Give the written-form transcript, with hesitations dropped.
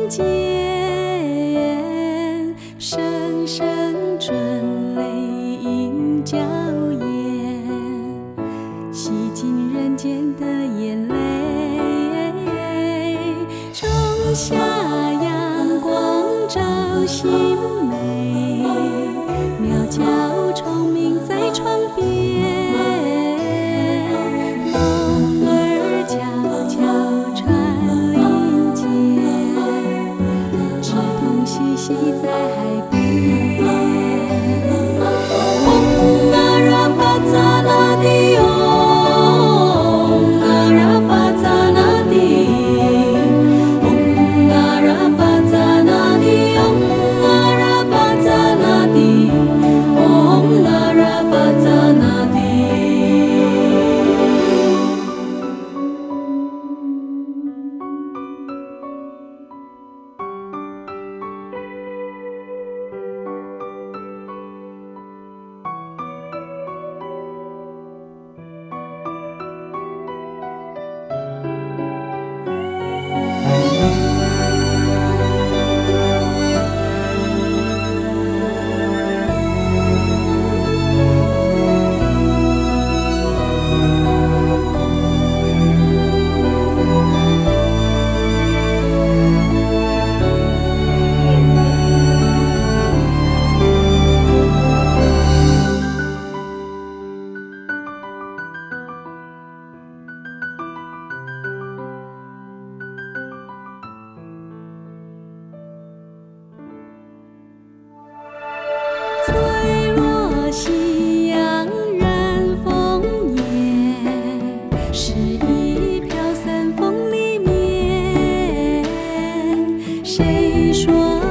人间，声声春雷映娇艳，洗尽人间的眼泪。仲夏阳光照心眉，苗条虫鸣在窗边，龙儿悄悄穿林间，枝童嬉戏在海边。嗡啊啦巴扎那迪嗡啊啦巴扎那迪，嗡啊啦巴扎那迪，嗡啊啦巴扎那迪，嗡啊啦巴扎那迪。翠落夕阳染枫叶，诗意飘散风里面。谁说